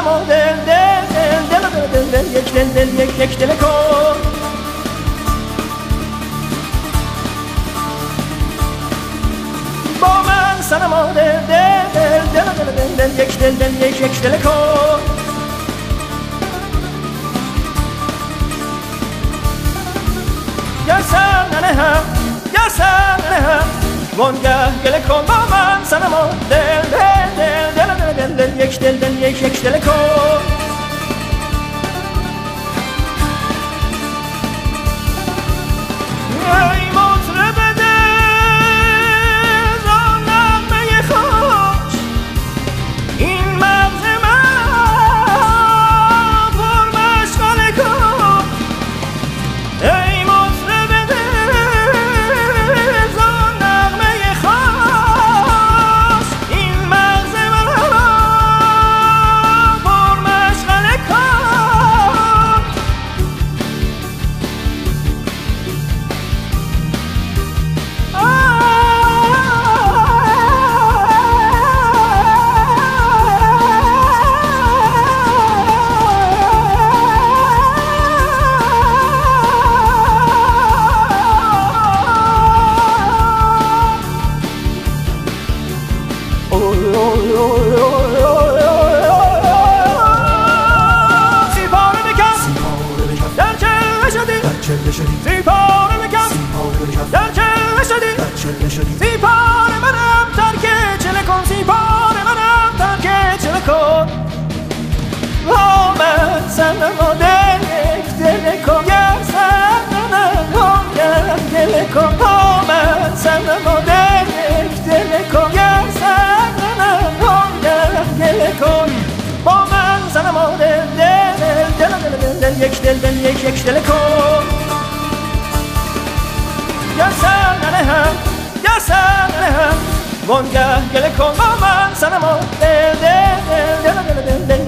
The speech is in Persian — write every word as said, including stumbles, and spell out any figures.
صنما دل دل دل دل دل دل یک دل دل یک یک دل کن با من صنما دل دل دل دل دل دل دل یک دل دل یک یک دل کن گر سر ننهم گر سر ننهم وانگه گله کن با من صنما دل دل دل دل دل دل دل یک دل دل یک یک دل کن ای مطرب دل را نغمه خوش این مغز من پر مشغله کن ای مطرب دل را نغمه خوش این مغز من پر مشغله کن زیپاره بکن در چله شدی زیپاره منم ترک چله کن زیپاره منم ترک چله کن با من صنما دل یک دل کن گر صنما دل کن با من صنما دل یک دل کن گر صنما دل کن با من صنما دل دل دل دل دل یک دل دل یک یک دل کن گر سر ننهم گر سر ننهم وانگه گله کن با من صنما دل دل دل دل دل دل